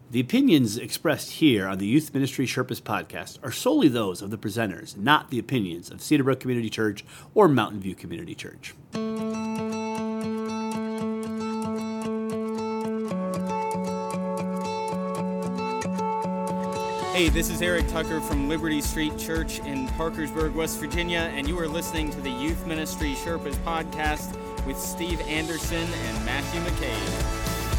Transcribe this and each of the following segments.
The opinions expressed here on the Youth Ministry Sherpas podcast are solely those of the presenters, not the opinions of Cedarbrook Community Church or Mountain View Community Church. Hey, this is Eric Tucker from Liberty Street Church in Parkersburg, West Virginia, and you are listening to the Youth Ministry Sherpas podcast with Steve Anderson and Matthew McCabe.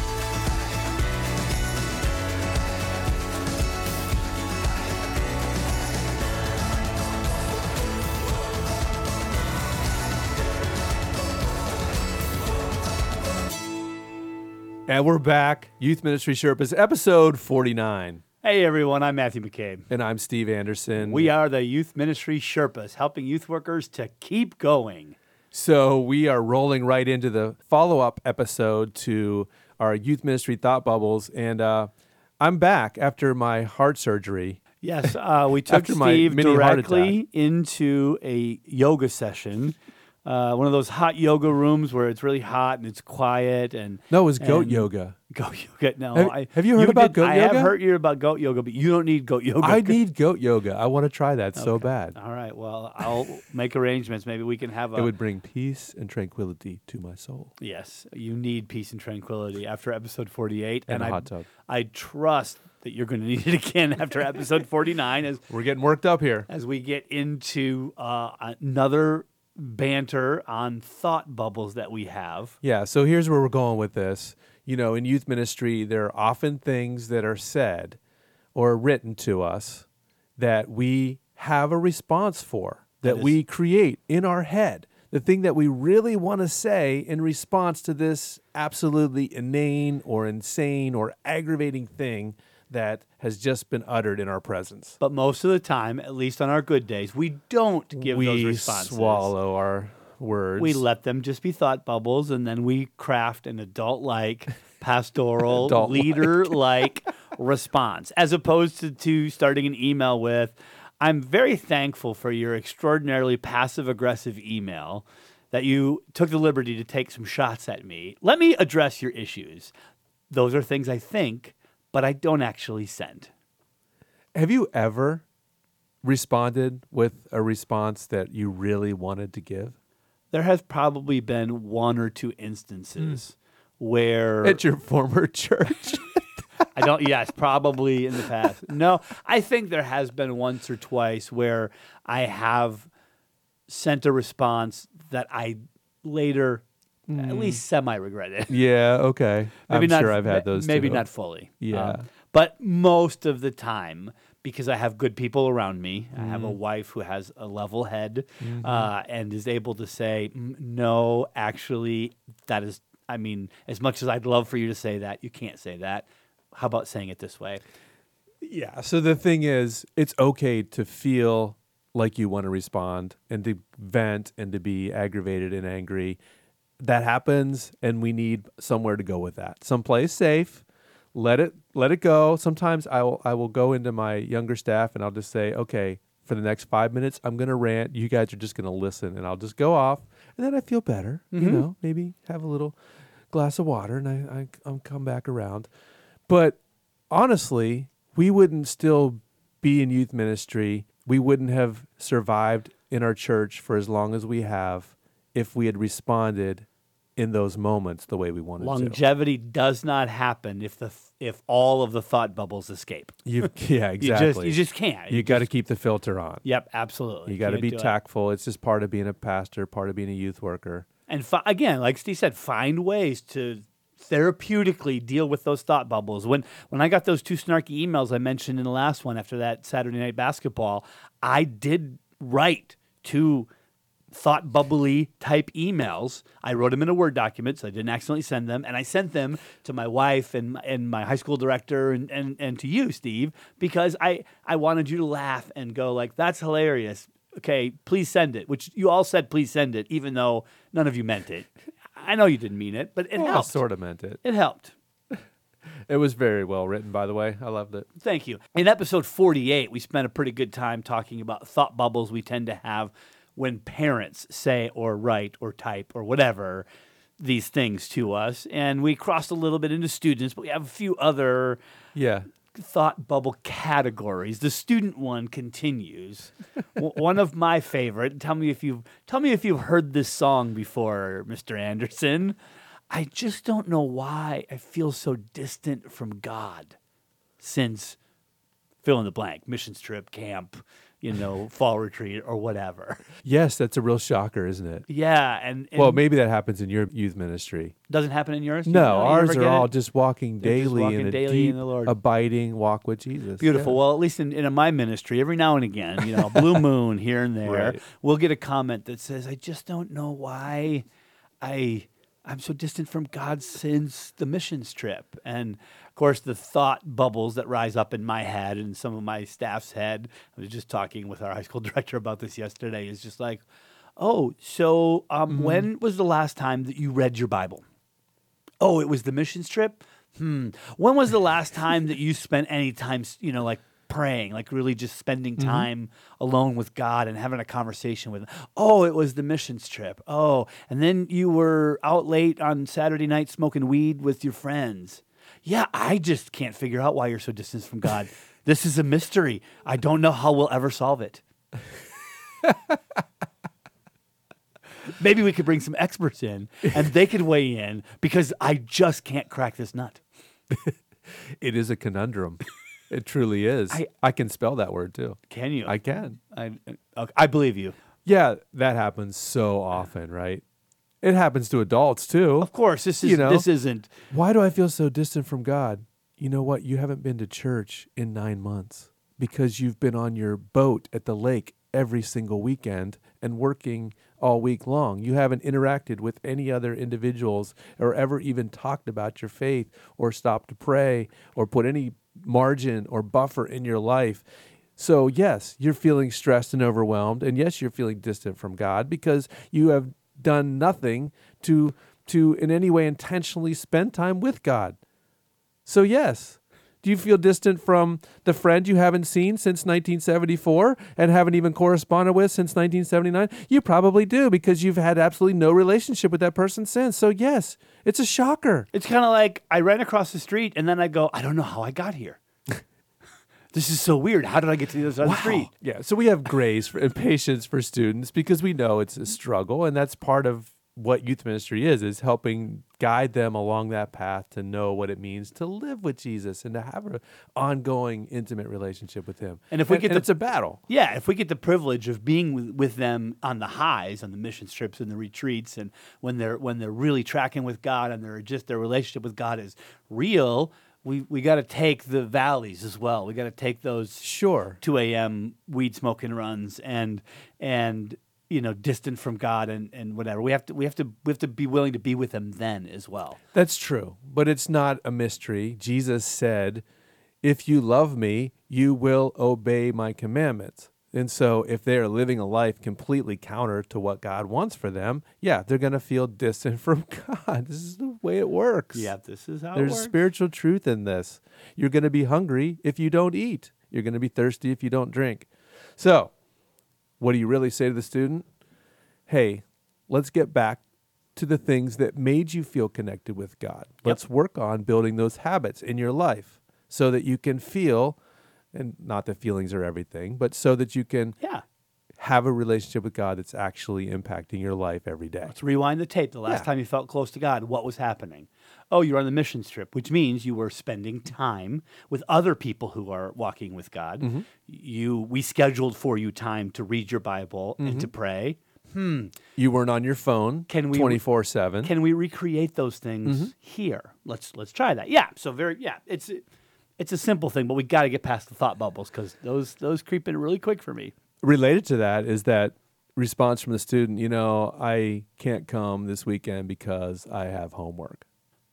And we're back, Youth Ministry Sherpas, episode 49. Hey everyone, I'm Matthew McCabe. And I'm Steve Anderson. We are the Youth Ministry Sherpas, helping youth workers to keep going. So we are rolling right into the follow-up episode to our Youth Ministry Thought Bubbles. And I'm back after my heart surgery. Yes, we took Steve directly into a yoga session. One of those hot yoga rooms where it's really hot and it's quiet. No, it was goat yoga. Goat yoga. No, have you heard about goat yoga? I have heard about goat yoga, but you don't need goat yoga. I need goat yoga. I want to try that so bad. All right. Well, I'll make arrangements. Maybe we can have It would bring peace and tranquility to my soul. Yes, you need peace and tranquility after episode 48. And a hot tub. I trust that you're going to need it again after episode 49. As we're getting worked up here. As we get into another banter on thought bubbles that we have. Yeah, so here's where we're going with this. You know, in youth ministry, there are often things that are said or written to us that we have a response for, that we create in our head. The thing that we really want to say in response to this absolutely inane or insane or aggravating thing that has just been uttered in our presence. But most of the time, at least on our good days, we don't give those responses. We swallow our words. We let them just be thought bubbles, and then we craft an adult-like, pastoral, leader-like response, as opposed to starting an email with, I'm very thankful for your extraordinarily passive-aggressive email that you took the liberty to take some shots at me. Let me address your issues. Those are things I think, but I don't actually send. Have you ever responded with a response that you really wanted to give? There has probably been one or two instances where... At your former church? Yes, probably in the past. No, I think there has been once or twice where I have sent a response that I later... at least semi-regretted. Yeah, okay. I'm sure I've had those maybe too. not fully. Yeah. But most of the time, because I have good people around me, I have a wife who has a level head and is able to say, no, actually, that is, as much as I'd love for you to say that, you can't say that. How about saying it this way? Yeah, so the thing is, it's okay to feel like you want to respond and to vent and to be aggravated and angry. That happens, and we need somewhere to go with that. Someplace safe. Let it go. Sometimes I will go into my younger staff and I'll just say, okay, for the next 5 minutes, I'm going to rant. You guys are just going to listen, and I'll just go off, and then I feel better. You know, maybe have a little glass of water, and I'll come back around. But honestly, we wouldn't still be in youth ministry. We wouldn't have survived in our church for as long as we have if we had responded in those moments the way we wanted to. Longevity does not happen if all of the thought bubbles escape. Yeah, exactly. You just can't. You got to keep the filter on. Yep, absolutely. You got to be tactful. It's just part of being a pastor, part of being a youth worker. And again, like Steve said, find ways to therapeutically deal with those thought bubbles. When I got those two snarky emails I mentioned in the last one after that Saturday night basketball, I did write two thought bubbly type emails. I wrote them in a Word document so I didn't accidentally send them, and I sent them to my wife and my high school director and to you, Steve, because I wanted you to laugh and go like, that's hilarious. Okay, please send it, which you all said please send it, even though none of you meant it. I know you didn't mean it, but it helped. I sort of meant it. It helped. It was very well written, by the way. I loved it. Thank you. In episode 48, we spent a pretty good time talking about thought bubbles we tend to have when parents say or write or type or whatever these things to us, and we crossed a little bit into students, but we have a few other Yeah. thought bubble categories. The student one continues. One of my favorite. Tell me if you've heard this song before, Mr. Anderson. I just don't know why I feel so distant from God since fill in the blank, missions trip, camp, fall retreat or whatever. Yes, that's a real shocker, isn't it? Yeah, and Well, maybe that happens in your youth ministry. doesn't happen in yours. No, You ours never are get all it? just walking They're just daily walking in a daily in deep, the Lord. abiding walk with Jesus. Beautiful. Yeah. Well, at least in my ministry, every now and again, blue moon here and there, Right. we'll get a comment that says, "I just don't know why I'm so distant from God since the missions trip." And of course, the thought bubbles that rise up in my head and some of my staff's head. I was just talking with our high school director about this yesterday. Is just like, oh, so when was the last time that you read your Bible? Oh, it was the missions trip. When was the last time that you spent any time, like praying, like really just spending time alone with God and having a conversation with him? Oh, it was the missions trip. Oh, and then you were out late on Saturday night smoking weed with your friends. Yeah, I just can't figure out why you're so distant from God. This is a mystery. I don't know how we'll ever solve it. Maybe we could bring some experts in and they could weigh in because I just can't crack this nut. It is a conundrum. It truly is. I can spell that word too. Can you? I can. I believe you. Yeah, that happens so often, right? It happens to adults too. Of course, this isn't. Why do I feel so distant from God? You know what? You haven't been to church in 9 months because you've been on your boat at the lake every single weekend and working all week long. You haven't interacted with any other individuals or ever even talked about your faith or stopped to pray or put any margin or buffer in your life. So yes, you're feeling stressed and overwhelmed. And yes, you're feeling distant from God because you have done nothing to in any way intentionally spend time with God. So yes, do you feel distant from the friend you haven't seen since 1974 and haven't even corresponded with since 1979? You probably do because you've had absolutely no relationship with that person since. So yes, it's a shocker. It's kind of like I ran across the street and then I go, I don't know how I got here. This is so weird. How did I get to the other side of the street? Yeah, so we have grace and patience for students because we know it's a struggle, and that's part of what youth ministry is helping guide them along that path to know what it means to live with Jesus and to have an ongoing, intimate relationship with him. And if we get it's a battle. Yeah, if we get the privilege of being with them on the highs, on the mission trips and the retreats, and when they're really tracking with God and their relationship with God is real, we got to take the valleys as well. We got to take those 2 a.m. weed smoking runs and distant from God and whatever. We have to be willing to be with him then as well. That's true, but it's not a mystery. Jesus said, "If you love me, you will obey my commandments." And so if they're living a life completely counter to what God wants for them, yeah, they're going to feel distant from God. This is the way it works. Yeah, this is how it There's works. spiritual truth in this. You're going to be hungry if you don't eat. You're going to be thirsty if you don't drink. So what do you really say to the student? Hey, let's get back to the things that made you feel connected with God. Let's work on building those habits in your life so that you can feel, and not that feelings are everything, but so that you can have a relationship with God that's actually impacting your life every day. Let's rewind the tape. The last time you felt close to God, what was happening? Oh, you're on the mission trip, which means you were spending time with other people who are walking with God. Mm-hmm. We scheduled for you time to read your Bible and to pray. You weren't on your phone 24/7. Can we recreate those things here? Let's try that. Yeah. So it's a simple thing, but we got to get past the thought bubbles because those creep in really quick for me. Related to that is that response from the student, I can't come this weekend because I have homework.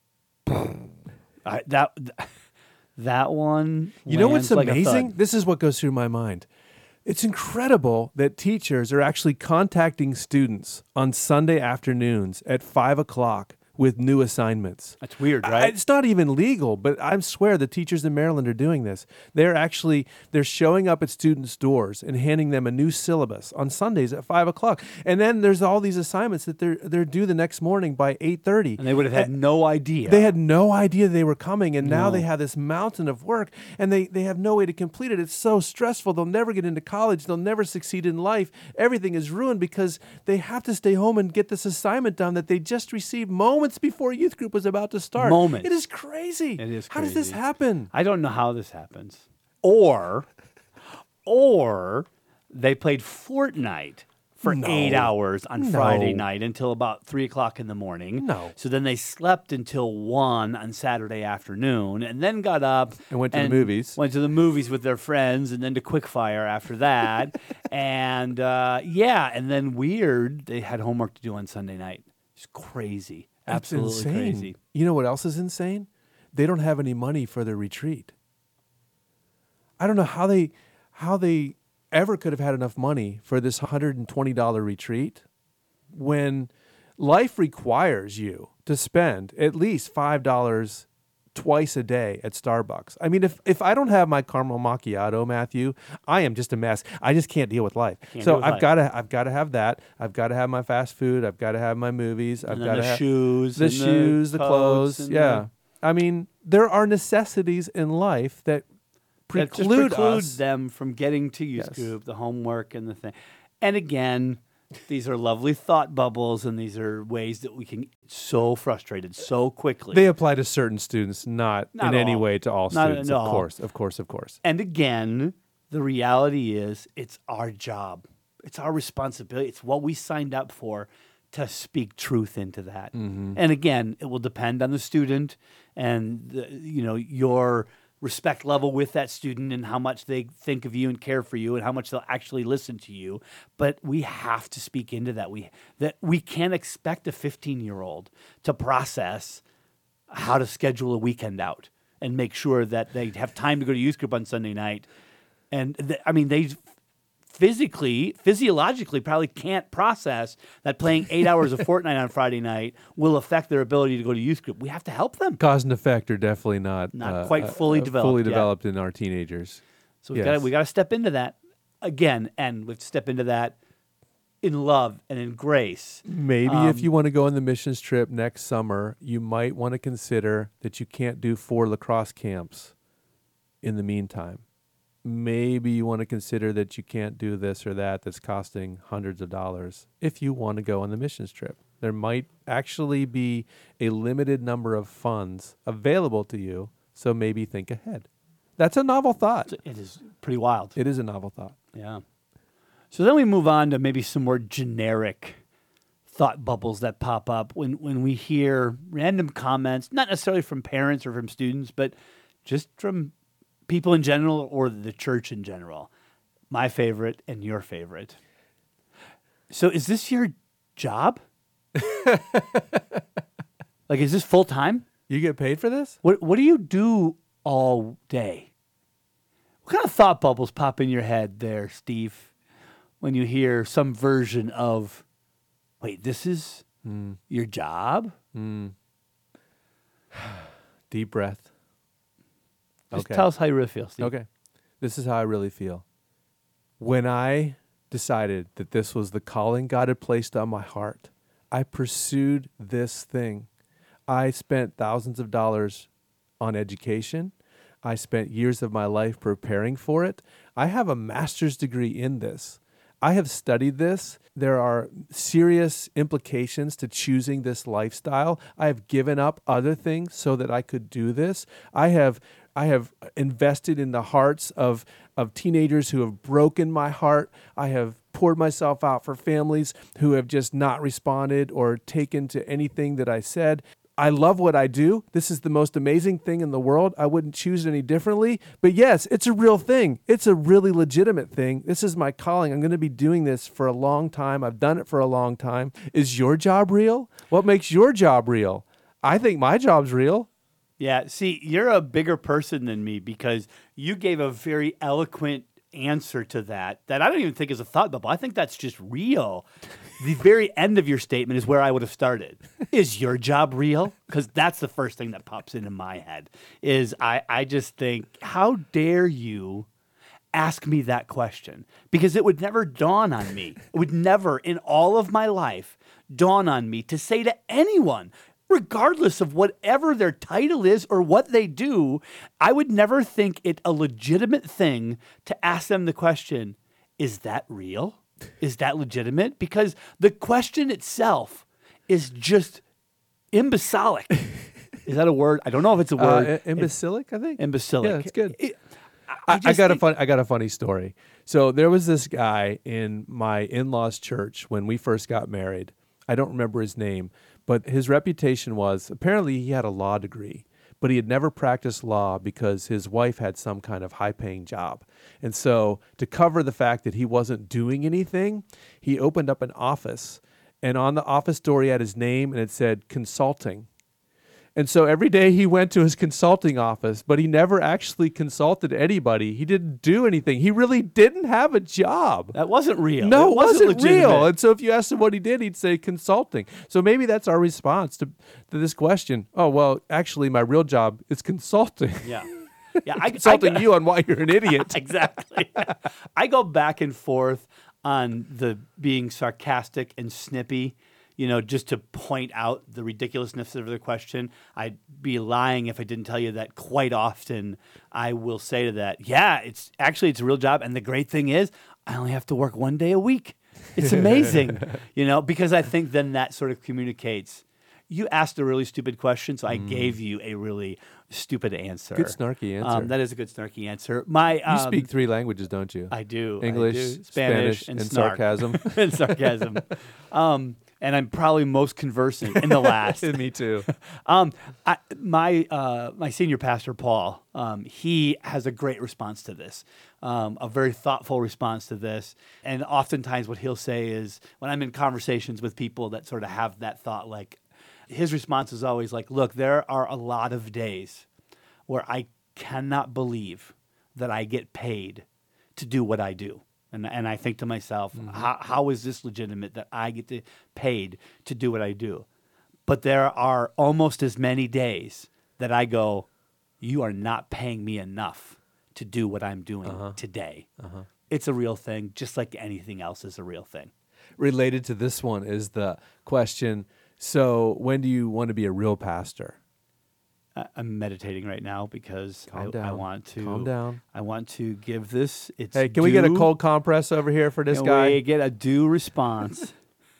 That one. You know what's lands like a amazing? thud. This is what goes through my mind. It's incredible that teachers are actually contacting students on Sunday afternoons at 5 o'clock with new assignments. That's weird, right? It's not even legal, but I swear the teachers in Maryland are doing this. They're showing up at students' doors and handing them a new syllabus on Sundays at 5:00, and then there's all these assignments that they're due the next morning by 8:30. And they would have had no idea. They had no idea they were coming, and now No. they have this mountain of work, and they have no way to complete it. It's so stressful. They'll never get into college. They'll never succeed in life. Everything is ruined because they have to stay home and get this assignment done that they just received moments before youth group was about to start. Moments. It is crazy. It is How does this crazy. happen? I don't know how this happens. Or they played Fortnite for No. 8 hours on No. Friday night until about 3:00 in the morning. No. So then they slept until 1 on Saturday afternoon and then got up And went to the movies. Went to the movies with their friends and then to Quickfire after that. and and then weird, they had homework to do on Sunday night. It's crazy. That's Absolutely insane. crazy. You know what else is insane? They don't have any money for their retreat. I don't know how they ever could have had enough money for this $120 retreat when life requires you to spend at least $5 twice a day at Starbucks. I mean, if I don't have my caramel macchiato, Matthew, I am just a mess. I just can't deal with life. Can't So deal with I've life. got to have that. I've got to have my fast food. I've got to have my movies. I've And got then to the have shoes, the and shoes, the coats clothes. and Yeah. I mean, there are necessities in life that that just preclude precludes us. them from getting to youth Yes. group, the homework and the thing. And again, these are lovely thought bubbles, and these are ways that we can get so frustrated so quickly. They apply to certain students, not Not in any all. way to all Not students. at Of all. course, of course, of course. And again, the reality is it's our job. It's our responsibility. It's what we signed up for to speak truth into that. Mm-hmm. And again, it will depend on the student and your respect level with that student and how much they think of you and care for you and how much they'll actually listen to you. But we have to speak into that. We can't expect a 15-year-old to process how to schedule a weekend out and make sure that they have time to go to youth group on Sunday night. And they physiologically probably can't process that playing 8 hours of Fortnite on Friday night will affect their ability to go to youth group. We have to help them. Cause and effect are definitely not quite fully developed fully yet. developed in our teenagers. So we Yes. got to step into that again, and we have to step into that in love and in grace. Maybe if you want to go on the missions trip next summer, you might want to consider that you can't do 4 lacrosse camps in the meantime. Maybe you want to consider that you can't do this or that that's costing hundreds of dollars if you want to go on the missions trip. There might actually be a limited number of funds available to you, so maybe think ahead. That's a novel thought. It is pretty wild. It is a novel thought. Yeah. So then we move on to maybe some more generic thought bubbles that pop up when we hear random comments, not necessarily from parents or from students, but just from people in general or the church in general. My favorite and your favorite. So is this your job? Like, is this full time? You get paid for this? What do you do all day? What kind of thought bubbles pop in your head there, Steve, when you hear some version of, wait, this is your job? Deep breath. Just tell us how you really feel, Steve. Okay. This is how I really feel. When I decided that this was the calling God had placed on my heart, I pursued this thing. I spent thousands of dollars on education. I spent years of my life preparing for it. I have a master's degree in this. I have studied this. There are serious implications to choosing this lifestyle. I have given up other things so that I could do this. I have invested in the hearts of teenagers who have broken my heart. I have poured myself out for families who have just not responded or taken to anything that I said. I love what I do. This is the most amazing thing in the world. I wouldn't choose it any differently. But yes, it's a real thing. It's a really legitimate thing. This is my calling. I'm going to be doing this for a long time. I've done it for a long time. Is your job real? What makes your job real? I think my job's real. Yeah, see, you're a bigger person than me because you gave a very eloquent answer to that I don't even think is a thought bubble. I think that's just real. the very end of your statement is where I would have started. Is your job real? Because that's the first thing that pops into my head. Is I just think, how dare you ask me that question? Because it would never dawn on me. It would never in all of my life dawn on me to say to anyone, regardless of whatever their title is or what they do, I would never think it a legitimate thing to ask them the question, is that real? Is that legitimate? Because the question itself is just imbecilic. Is that a word? I don't know if it's a word. Imbecilic, I think. Imbecilic. Yeah, it's good. I got a funny story. So there was this guy in my in-laws' church when we first got married. I don't remember his name, but his reputation was apparently he had a law degree, but he had never practiced law because his wife had some kind of high-paying job. And so to cover the fact that he wasn't doing anything, he opened up an office, and on the office door he had his name and it said consulting. And so every day he went to his consulting office, but he never actually consulted anybody. He didn't do anything. He really didn't have a job. That wasn't real. No, it wasn't legitimate. real. And so if you asked him what he did, he'd say consulting. So maybe that's our response to this question. Oh, well, actually, my real job is consulting. Yeah. Consulting you on why you're an idiot. Exactly. I go back and forth on the being sarcastic and snippy, just to point out the ridiculousness of the question. I'd be lying if I didn't tell you that quite often I will say to that, yeah, it's a real job. And the great thing is I only have to work 1 day a week. It's amazing, because I think then that sort of communicates. You asked a really stupid question, so I gave you a really stupid answer. Good snarky answer. That is a good snarky answer. You speak 3 languages, don't you? I do. English, I do. Spanish, and sarcasm. And sarcasm. And I'm probably most conversant in the last. Me too. My senior pastor, Paul, he has a great response to this, a very thoughtful response to this. And oftentimes what he'll say is, when I'm in conversations with people that sort of have that thought, like, his response is always like, look, there are a lot of days where I cannot believe that I get paid to do what I do. And I think to myself, how is this legitimate that I get paid to do what I do? But there are almost as many days that I go, you are not paying me enough to do what I'm doing today. It's a real thing, just like anything else is a real thing. Related to this one is the question, so when do you want to be a real pastor? I'm meditating right now because I want to. Calm down. I want to give this. Hey, can we get a cold compress over here for this guy? We get a due response.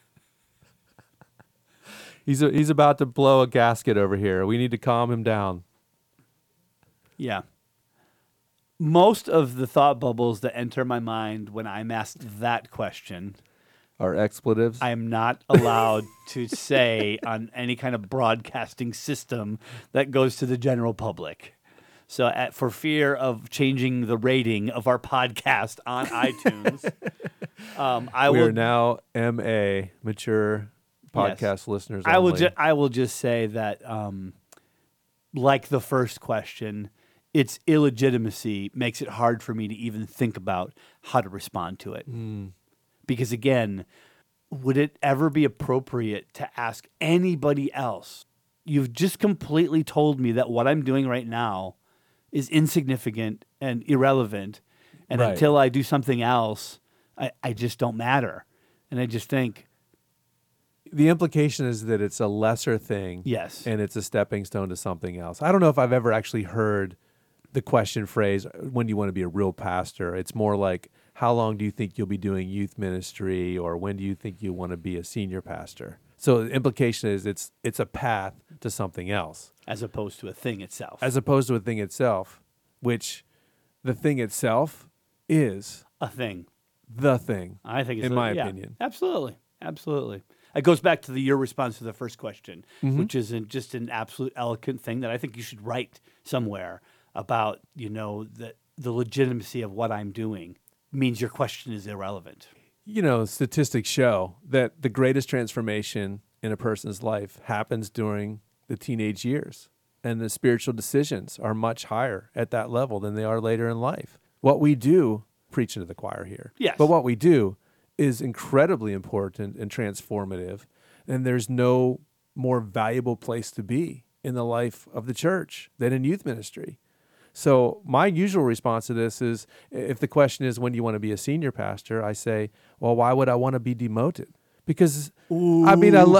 He's about to blow a gasket over here. We need to calm him down. Yeah. Most of the thought bubbles that enter my mind when I'm asked that question are expletives. I am not allowed to say on any kind of broadcasting system that goes to the general public. So for fear of changing the rating of our podcast on iTunes, we are now MA, mature podcast listeners only. I will just say that, like the first question, its illegitimacy makes it hard for me to even think about how to respond to it. Because again, would it ever be appropriate to ask anybody else? You've just completely told me that what I'm doing right now is insignificant and irrelevant. And until I do something else, I just don't matter. And I just think... The implication is that it's a lesser thing. Yes. And it's a stepping stone to something else. I don't know if I've ever actually heard the question phrase, when do you want to be a real pastor? It's more like, how long do you think you'll be doing youth ministry, or when do you think you want to be a senior pastor? So the implication is it's a path to something else. As opposed to a thing itself. As opposed to a thing itself, which the thing itself is... a thing. The thing. I think it's in my opinion. Absolutely. Absolutely. It goes back to your response to the first question, which is just an absolute eloquent thing that I think you should write somewhere about, the legitimacy of what I'm doing means your question is irrelevant. Statistics show that the greatest transformation in a person's life happens during the teenage years, and the spiritual decisions are much higher at that level than they are later in life. What we do, preaching to the choir here, yes, but what we do is incredibly important and transformative, and there's no more valuable place to be in the life of the church than in youth ministry. So my usual response to this is, if the question is, when do you want to be a senior pastor? I say, well, why would I want to be demoted? Because I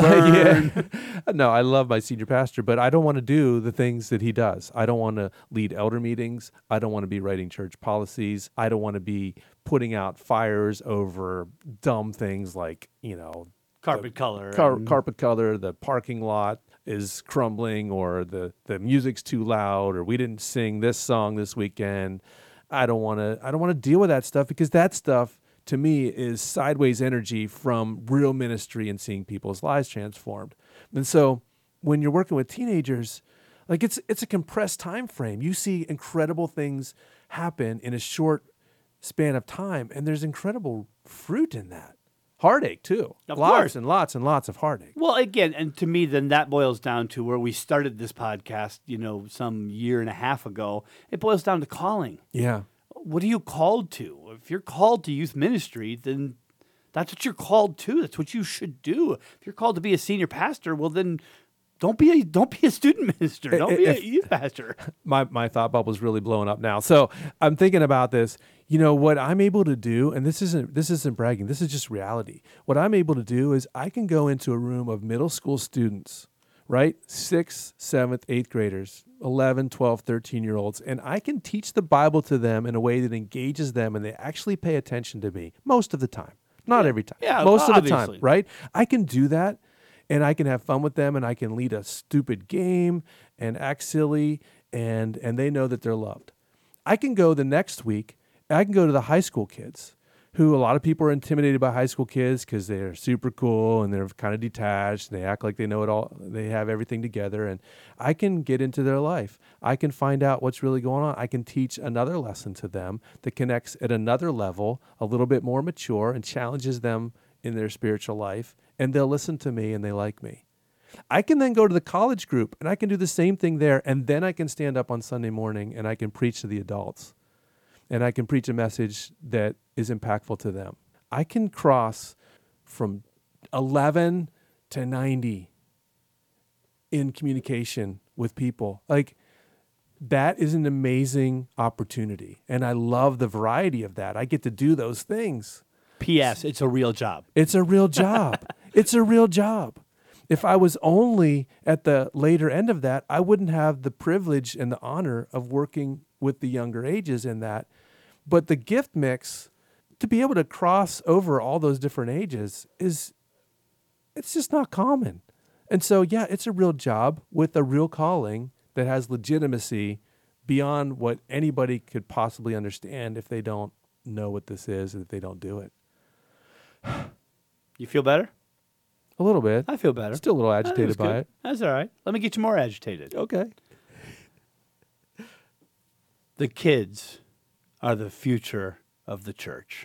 love my senior pastor, but I don't want to do the things that he does. I don't want to lead elder meetings. I don't want to be writing church policies. I don't want to be putting out fires over dumb things like, Carpet color. Carpet color, the parking lot is crumbling, or the music's too loud, or we didn't sing this song this weekend. I don't want to deal with that stuff, because that stuff to me is sideways energy from real ministry and seeing people's lives transformed. And so when you're working with teenagers, like it's a compressed time frame. You see incredible things happen in a short span of time, and there's incredible fruit in that. Heartache too. Of lots course. and lots and lots of heartache. Well, again, and to me, then that boils down to where we started this podcast, some year and a half ago. It boils down to calling. Yeah. What are you called to? If you're called to youth ministry, then that's what you're called to. That's what you should do. If you're called to be a senior pastor, well, then don't be a student minister. Don't be a youth pastor. My thought bubble's really blowing up now. So I'm thinking about this. What I'm able to do, and this isn't bragging, this is just reality. What I'm able to do is I can go into a room of middle school students, right? 6th, 7th, 8th graders, 11, 12, 13-year-olds, and I can teach the Bible to them in a way that engages them, and they actually pay attention to me most of the time. Not every time. Yeah, most of the obviously. time, right? I can do that, and I can have fun with them, and I can lead a stupid game and act silly, and they know that they're loved. I can go the next week, I can go to the high school kids, who a lot of people are intimidated by high school kids because they're super cool and they're kind of detached and they act like they know it all. They have everything together, and I can get into their life. I can find out what's really going on. I can teach another lesson to them that connects at another level, a little bit more mature, and challenges them in their spiritual life, and they'll listen to me and they like me. I can then go to the college group and I can do the same thing there, and then I can stand up on Sunday morning and I can preach to the adults. And I can preach a message that is impactful to them. I can cross from 11 to 90 in communication with people. Like, that is an amazing opportunity. And I love the variety of that. I get to do those things. P.S. It's a real job. It's a real job. It's a real job. If I was only at the later end of that, I wouldn't have the privilege and the honor of working with the younger ages in that. But the gift mix, to be able to cross over all those different ages, it's just not common. And so, yeah, it's a real job with a real calling that has legitimacy beyond what anybody could possibly understand if they don't know what this is and if they don't do it. You feel better? A little bit. I feel better. Still a little agitated by it. That's all right. Let me get you more agitated. Okay. The kids are the future of the church.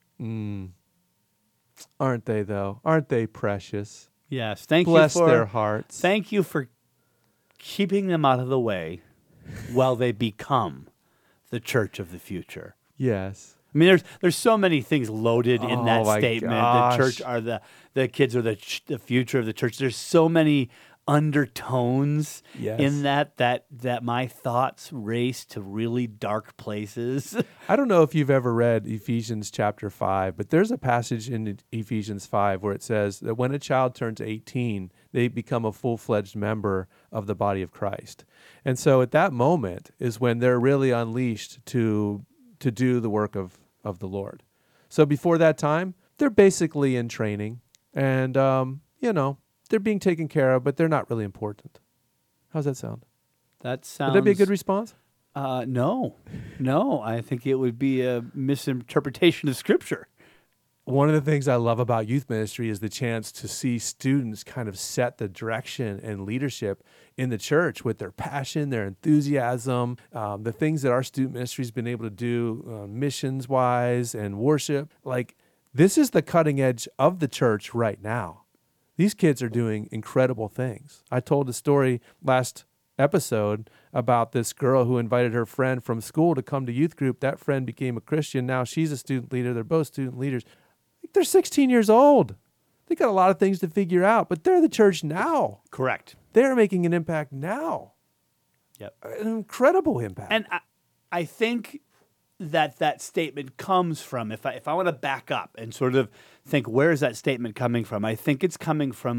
Aren't they, though? Aren't they precious? Yes. Thank Bless you for their hearts. Thank you for keeping them out of the way while they become the church of the future. Yes. I mean, there's so many things loaded in that my statement. gosh. The church are the kids are the future of the church. There's so many undertones Yes. in that my thoughts race to really dark places. I don't know if you've ever read Ephesians chapter 5, but there's a passage in Ephesians 5 where it says that when a child turns 18, they become a full-fledged member of the body of Christ. And so at that moment is when they're really unleashed to do the work of the Lord. So before that time, they're basically in training and, they're being taken care of, but they're not really important. How's that sound? That sounds. Would that be a good response? No. I think it would be a misinterpretation of Scripture. One of the things I love about youth ministry is the chance to see students kind of set the direction and leadership in the church with their passion, their enthusiasm, the things that our student ministry has been able to do missions-wise and worship. Like, this is the cutting edge of the church right now. These kids are doing incredible things. I told a story last episode about this girl who invited her friend from school to come to youth group. That friend became a Christian. Now she's a student leader. They're both student leaders. They're 16 years old. They got a lot of things to figure out, but they're the church now. Correct. They're making an impact now. Yep. An incredible impact. And I think that statement comes from, if I want to back up and sort of think, where is that statement coming from? I think it's coming from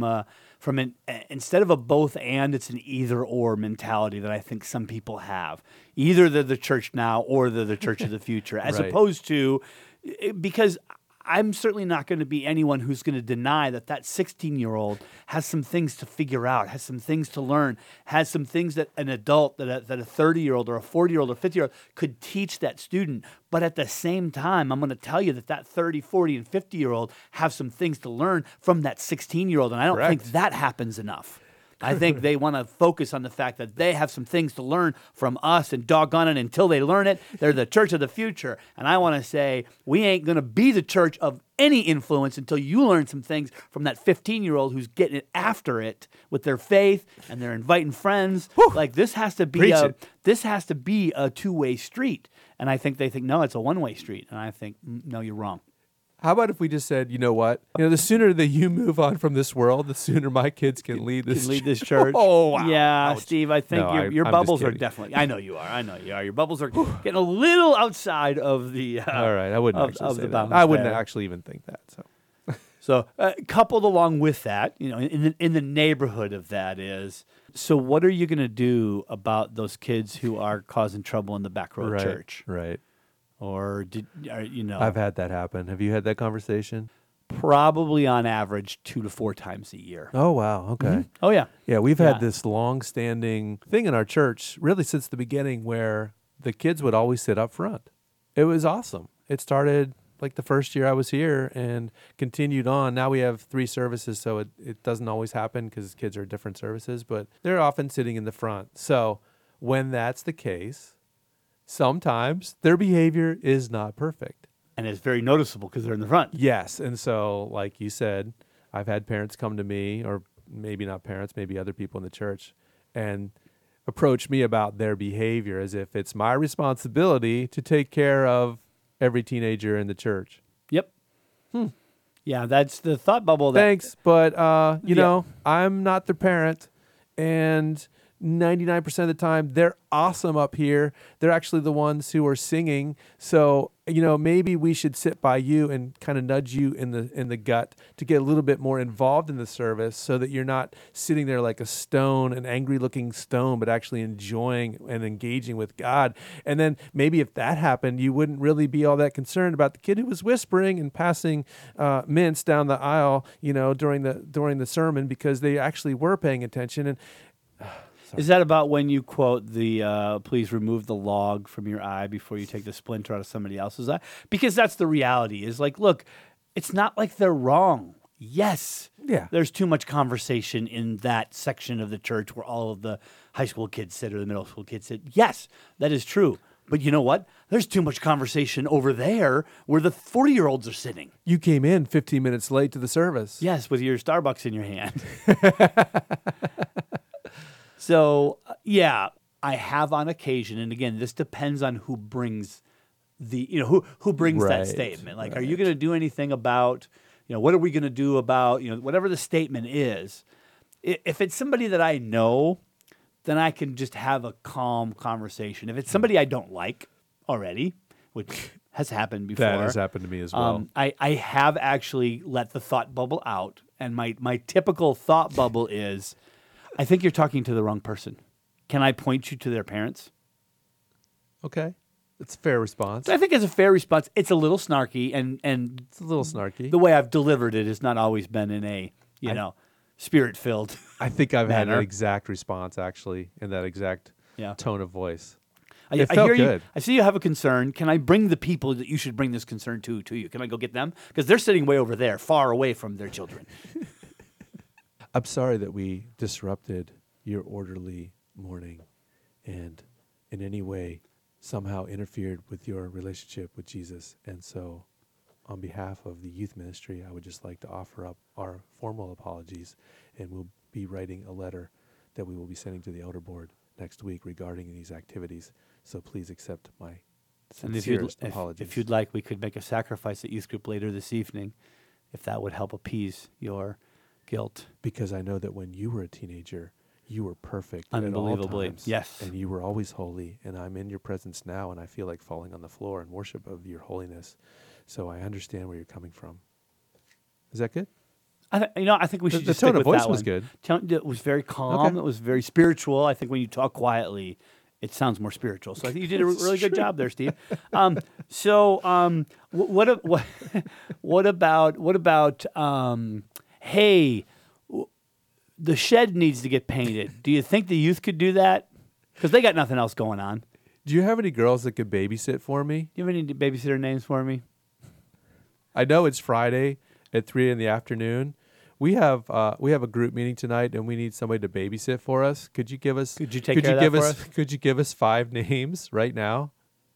instead of a both and, it's an either or mentality that I think some people have. Either they're the church now or they're the church of the future, as Right. opposed to, because I'm certainly not going to be anyone who's going to deny that 16-year-old has some things to figure out, has some things to learn, has some things that an adult, that a 30-year-old or a 40-year-old or 50-year-old could teach that student. But at the same time, I'm going to tell you that 30, 40, and 50-year-old have some things to learn from that 16-year-old. And I don't think Correct. that happens enough. I think they want to focus on the fact that they have some things to learn from us, and doggone it, until they learn it, they're the church of the future. And I want to say, we ain't going to be the church of any influence until you learn some things from that 15-year-old who's getting it after it with their faith, and they're inviting friends. Like, this has to be Preach it. this has to be a two-way street. And I think they think, no, it's a one-way street. And I think, no, you're wrong. How about if we just said, you know what? The sooner that you move on from this world, the sooner my kids can lead this Can lead this church. Oh, wow. Yeah, Ouch. Steve, I think No, your I'm just bubbles are kidding. definitely. I know you are. Your bubbles are getting a little outside of the. All right, I wouldn't of actually say the that. bounds I wouldn't there. actually even think that. So So, coupled along with that, in the neighborhood of that is. So, what are you going to do about those kids who are causing trouble in the back row church? Right. Or I've had that happen. Have you had that conversation? probably on average 2 to 4 times a year. Oh, wow. Okay. Oh yeah. Yeah, we've Yeah. had this long-standing thing in our church, really since the beginning, where the kids would always sit up front. It was awesome. It started like the first year I was here and continued on. Now we have 3 services, so it doesn't always happen because kids are at different services, but they're often sitting in the front. So when that's the case, sometimes their behavior is not perfect. And it's very noticeable because they're in the front. Yes. And so, like you said, I've had parents come to me, or maybe not parents, maybe other people in the church, and approach me about their behavior as if it's my responsibility to take care of every teenager in the church. Yep. Yeah, that's the thought bubble. That, Thanks, but you Yeah. know, I'm not their parent, and 99% of the time they're awesome up here. They're actually the ones who are singing. So, maybe we should sit by you and kind of nudge you in the gut to get a little bit more involved in the service, so that you're not sitting there like a stone, an angry looking stone, but actually enjoying and engaging with God. And then maybe if that happened, you wouldn't really be all that concerned about the kid who was whispering and passing mints down the aisle, during the sermon, because they actually were paying attention. And Is that about when you quote the please remove the log from your eye before you take the splinter out of somebody else's eye? Because that's the reality, is like, look, it's not like they're wrong. Yes, Yeah. there's too much conversation in that section of the church where all of the high school kids sit or the middle school kids sit. Yes, that is true. But you know what? There's too much conversation over there where the 40-year-olds are sitting. you came in 15 minutes late to the service. Yes, with your Starbucks in your hand. So, yeah, I have on occasion, and again, this depends on who brings who brings that Right, statement. Like, are you going to do anything about, what are we going to do about, whatever the statement is? If it's somebody that I know, then I can just have a calm conversation. If it's somebody I don't like already, which has happened before. That has happened to me as well. I have actually let the thought bubble out, and my typical thought bubble is, I think you're talking to the wrong person. Can I point you to their parents? Okay. It's a fair response. So I think it's a fair response. It's a little snarky, and It's a little snarky. the way I've delivered it has not always been in a spirit-filled. I think I've had manner. an exact response, actually, in that exact Yeah. tone of voice. I It felt hear you. good. I see you have a concern. Can I bring the people that you should bring this concern to you? Can I go get them? Because they're sitting way over there, far away from their children. I'm sorry that we disrupted your orderly morning and in any way somehow interfered with your relationship with Jesus. And so, on behalf of the youth ministry, I would just like to offer up our formal apologies, and we'll be writing a letter that we will be sending to the elder board next week regarding these activities. So please accept my And Sincerest apologies. if you'd like, we could make a sacrifice at youth group later this evening, if that would help appease your guilt. Because I know that when you were a teenager, you were perfect at all Unbelievably, times. yes. And you were always holy. And I'm in your presence now, and I feel like falling on the floor in worship of your holiness. So I understand where you're coming from. Is that good? I think we should The just tone stick of with voice that was one. good. It was very calm. Okay. It was very spiritual. I think when you talk quietly, it sounds more spiritual. So I think you did a really good job there, Steve. What about hey, the shed needs to get painted. Do you think the youth could do that? Because they got nothing else going on. Do you have any girls that could babysit for me? Do you have any babysitter names for me? I know it's Friday at 3 p.m. We have a group meeting tonight, and we need somebody to babysit for us. Could you give us? Could you take care of that for us? Could you give us 5 names right now?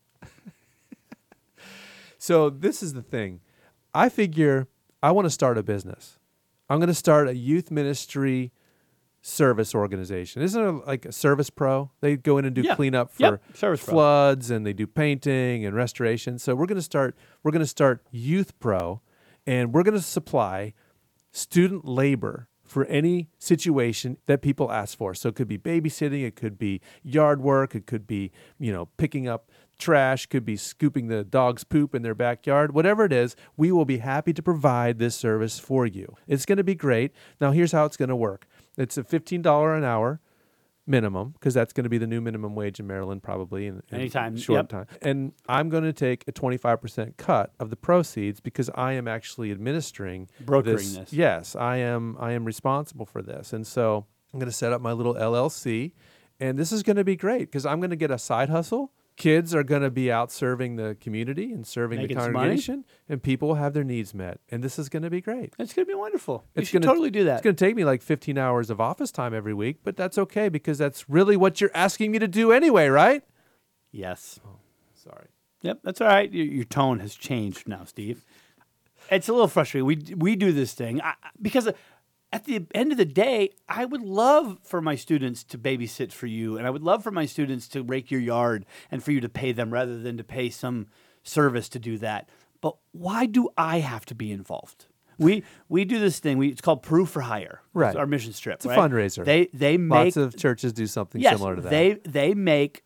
So this is the thing. I figure I want to start a business. I'm going to start a youth ministry service organization. Isn't it like a Service Pro? They go in and do cleanup for Service Pro. floods, and they do painting and restoration. So we're going to start Youth Pro, and we're going to supply student labor for any situation that people ask for. So it could be babysitting, it could be yard work, it could be, picking up trash, could be scooping the dog's poop in their backyard. Whatever it is, we will be happy to provide this service for you. It's going to be great. Now, here's how it's going to work. It's a $15 an hour minimum, because that's going to be the new minimum wage in Maryland probably in Anytime. short time. And I'm going to take a 25% cut of the proceeds because I am actually administering Brokering this. this. Yes, I am responsible for this. And so I'm going to set up my little LLC, and this is going to be great because I'm going to get a side hustle. Kids are going to be out serving the community and serving Making the some congregation, and people will have their needs met. And this is going to be great. It's going to be wonderful. You It's should gonna- totally do that. It's going to take me like 15 hours of office time every week, but that's okay because that's really what you're asking me to do anyway, right? Yes. Sorry. Yep, that's all right. Your tone has changed now, Steve. It's a little frustrating. We do this thing because at the end of the day, I would love for my students to babysit for you, and I would love for my students to rake your yard and for you to pay them rather than to pay some service to do that. But why do I have to be involved? We do this thing. It's called Proof for Hire. Right. It's our mission strip. It's a right? fundraiser. They make Lots of churches do something yes, similar to that. They make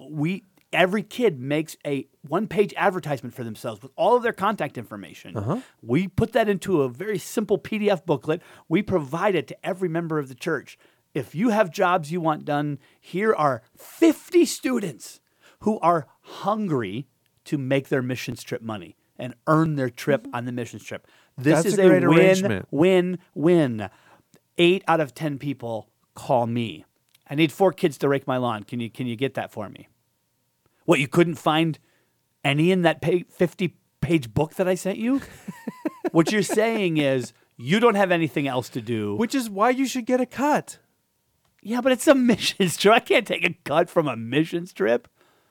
every kid makes a one-page advertisement for themselves with all of their contact information. Uh-huh. We put that into a very simple PDF booklet. We provide it to every member of the church. If you have jobs you want done, here are 50 students who are hungry to make their mission trip money and earn their trip on the mission trip. This That's is a great a arrangement. win. 8 out of 10 people call me. I need 4 kids to rake my lawn. Can you get that for me? What, you couldn't find any in that 50-page book that I sent you? What you're saying is you don't have anything else to do. Which is why you should get a cut. Yeah, but it's a missions trip. I can't take a cut from a missions trip.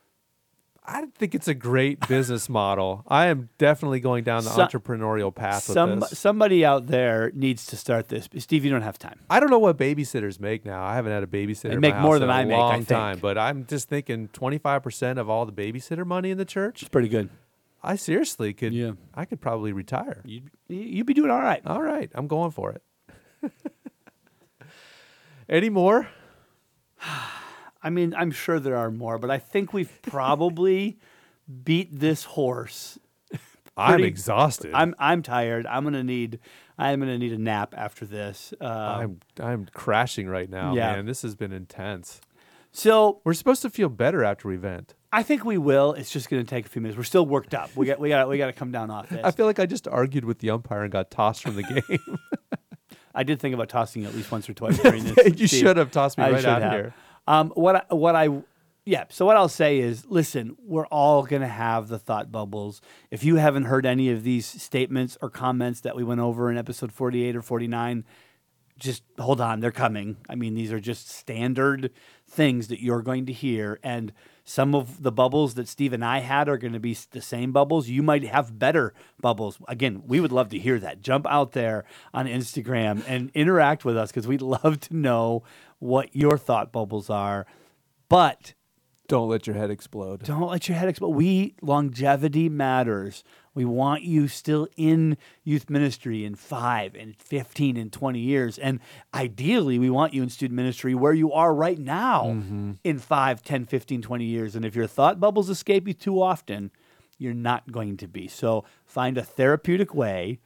I think it's a great business model. I am definitely going down the entrepreneurial path with this. Somebody out there needs to start this. Steve, you don't have time. I don't know what babysitters make now. I haven't had a babysitter They in make my more house than in a I make, I long think. time, but I'm just thinking 25% of all the babysitter money in the church. It's pretty good. I seriously could. Yeah. I could probably retire. You'd be doing all right. All right, I'm going for it. Any more? I mean, I'm sure there are more, but I think we've probably beat this horse. I'm exhausted. I'm tired. I'm gonna need a nap after this. I'm crashing right now, Yeah. man. This has been intense. So We're supposed to feel better after we vent. I think we will. It's just gonna take a few minutes. We're still worked up. We got to come down off this. I feel like I just argued with the umpire and got tossed from the game. I did think about tossing you at least once or twice during this. You Steve. should have tossed me I right should out have. here. So what I'll say is, listen, we're all going to have the thought bubbles. If you haven't heard any of these statements or comments that we went over in episode 48 or 49, just hold on, they're coming. I mean, these are just standard things that you're going to hear. And some of the bubbles that Steve and I had are going to be the same bubbles. You might have better bubbles. Again, we would love to hear that. Jump out there on Instagram and interact with us because we'd love to know what your thought bubbles are. But Don't let your head explode. Don't let your head explode. Longevity matters. We want you still in youth ministry in 5 and 15 and 20 years. And ideally, we want you in student ministry where you are right now in 5, 10, 15, 20 years. And if your thought bubbles escape you too often, you're not going to be. So find a therapeutic way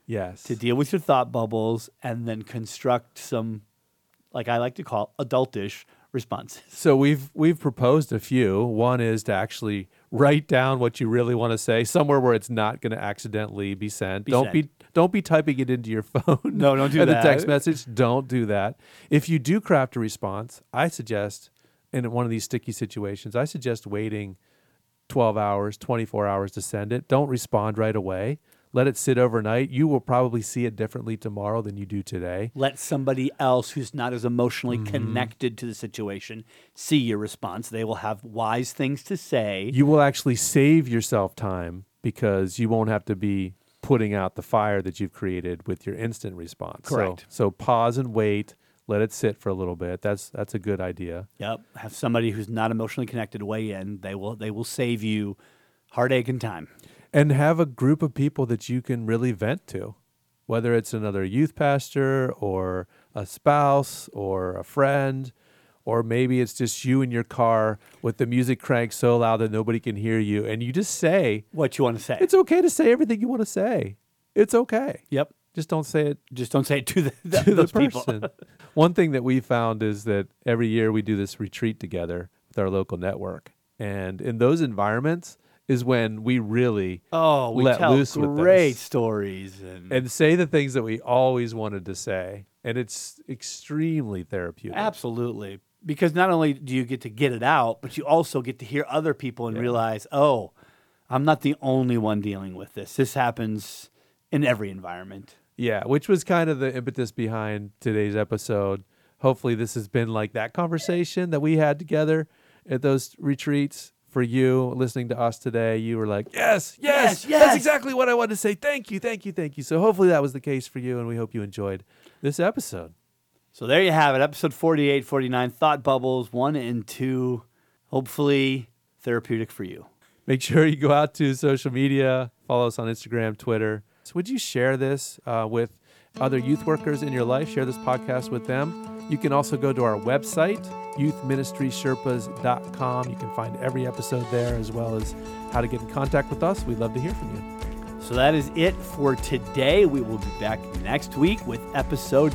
to deal with your thought bubbles and then construct some, like I like to call, adultish responses. So we've proposed a few. One is to actually write down what you really want to say somewhere where it's not going to accidentally be sent. Don't be typing it into your phone. No, don't do and that. The text message. Don't do that. If you do craft a response, I suggest in one of these sticky situations, I suggest waiting 12 hours, 24 hours to send it. Don't respond right away. Let it sit overnight. You will probably see it differently tomorrow than you do today. Let somebody else who's not as emotionally connected to the situation see your response. They will have wise things to say. You will actually save yourself time because you won't have to be putting out the fire that you've created with your instant response. Correct. So pause and wait. Let it sit for a little bit. That's a good idea. Yep. Have somebody who's not emotionally connected weigh in. They will save you heartache and time. And have a group of people that you can really vent to, whether it's another youth pastor or a spouse or a friend, or maybe it's just you in your car with the music cranked so loud that nobody can hear you, and you just say what you want to say. It's okay to say everything you want to say. It's okay. Yep. Just don't say it. Just don't say it to To those the people. person. One thing that we found is that every year we do this retreat together with our local network, and in those environments is when we really we let tell loose with great this. stories And say the things that we always wanted to say. And it's extremely therapeutic. Absolutely. Because not only do you get to get it out, but you also get to hear other people and realize, oh, I'm not the only one dealing with this. This happens in every environment. Yeah, which was kind of the impetus behind today's episode. Hopefully this has been like that conversation that we had together at those retreats. For you listening to us today, you were like, yes, that's exactly what I wanted to say. Thank you. So hopefully that was the case for you, and we hope you enjoyed this episode. So there you have it, episode 48, 49, Thought Bubbles 1 and 2, hopefully therapeutic for you. Make sure you go out to social media, follow us on Instagram, Twitter. So would you share this with other youth workers in your life? Share this podcast with them. You can also go to our website, youthministrysherpas.com. You can find every episode there, as well as how to get in contact with us. We'd love to hear from you. So that is it for today. We will be back next week with episode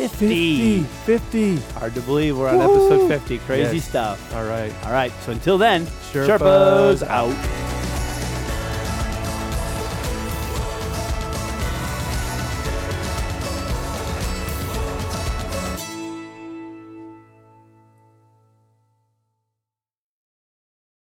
50. 50. Hard to believe we're on episode 50. Crazy stuff. All right. So until then, Sherpas Sherpas out.